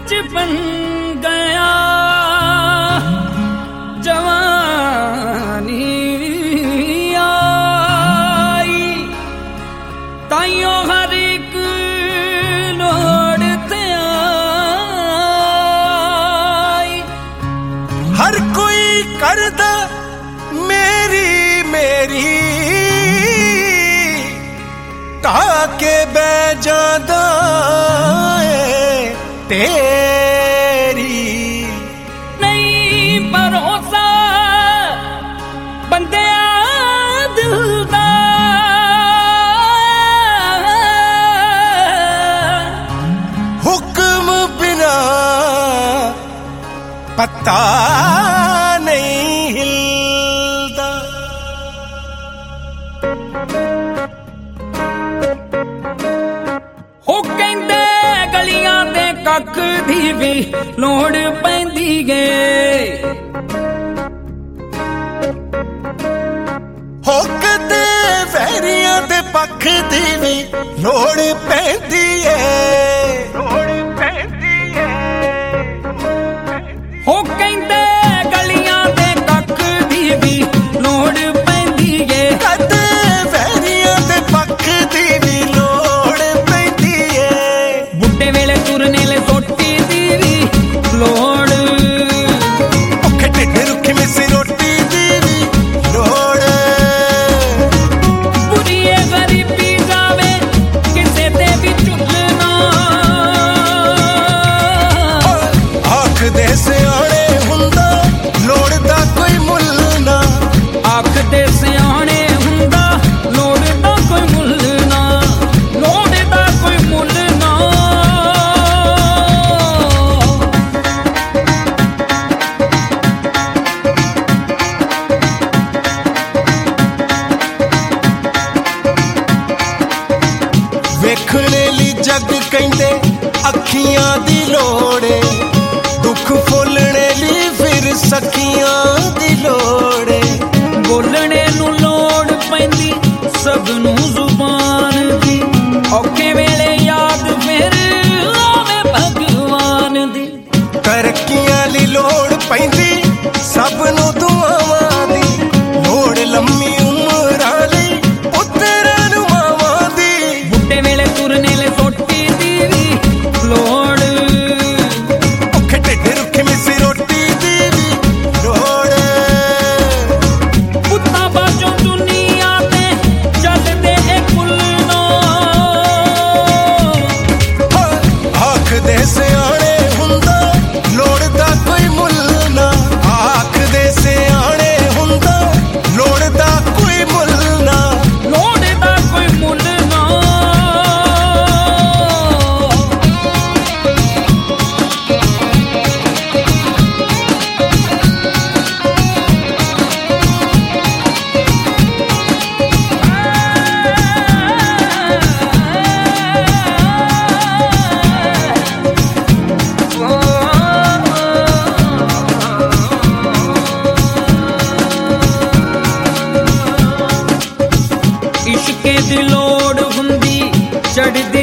बचपन गया जवानी आई ताइयों हर एक लोड़ ते आई हर कोई करदा मेरी मेरी ताके बै जादा तेरी नहीं भरोसा बंदे दिल दा हुक्म बिना पत्ता नहीं हिलदा हो कहंदे गलियां दे कख दी भी लोड़ पैंदी गे हो कदे वैरियां दे पख दी भी लोड़ पैंदी हो कहंदे गलियां दे कख दी भी लोड़ पैंदी गे कदे वैरियां दे पख दी भी लोड़ पैंदी बुड्ढे वेले तुरने ले सोटी दी भी लोड़ भुखे ढिड रुखी मिसी रोटी दी भी लोड़ बुरी गरीबी जावे किसे ते भी झुलना आख दे सियाणे हुंदा लोड़ दा कोई मुल ना आख दे सियाणे हुंदा लोड़ दा कोई मुल ना लोड़ दा कोई मुल ना ਵੇਖਣੇ ਲਈ ਜੱਗ ਕਹਿੰਦੇ ਅੱਖੀਆਂ ਦੀ ਲੋੜ ਏ ਦੁੱਖ ਫੋਲਣੇ ਲਈ ਫਿਰ ਸਖੀਆਂ ਦੀ ਲੋੜ ਏ ਬੋਲਣੇ ਨੂੰ ਲੋੜ ਪੈਂਦੀ ਸਭ ਨੂੰ ਜ਼ੁਬਾਨ ਦੀ ਔਖੇ ਵੇਲੇ ਯਾਦ ਫਿਰ ਆਵੇ ਭਗਵਾਨ ਦੀ ਤਰੱਕੀਆਂ ਲਈ ਲੋੜ ਪੈਂਦੀ ਸਭ ਨੂੰ ਦੁਆਵਾਂ ਦੀ ਲੋੜ ਲੰਮੀ ਉਮਰਾਂ ਲਈ ਪੁੱਤਰਾਂ ਨੂੰ ਮਾਵਾਂ ਦੀ ਬੁੱਢੇ ਵੇਲੇ ਤੁਰਨੇ ਲੈ ਸੋਟੀ ਦੀ ਵੀ ਲੋੜ ਭੁੱਖੇ ਢਿੱਡ ਰੁੱਖੀ ਮਿੱਸੀ ਰੋਟੀ ਦੀ ਵੀ ਲੋੜ ਪੁੱਤਾਂ ਬਾਝੋਂ ਦੁਨੀਆ ਤੇ ਚੱਲਦੇ ਇਹ ਕੁੱਲੋ ਆਖ ਦੇ ਸਿਆਣੇ ਹੁੰਦਾ ਲੋੜ ਦਾ ਕੋਈ ਮੁੱਲ ਨਾ ਆਖ ਦੇ ਸਿਆਣੇ ਹੁੰਦਾ ਲੋੜ ਦਾ ਕੋਈ ਮੁੱਲ ਨਾ ਲੋੜ ਦਾ ਕੋਈ ਮੁੱਲ ਨਾ ਇਸ਼ਕੇ ਦੀ ਲੋੜ ਹੁੰਦੀ ਚੜ੍ਹਦੀ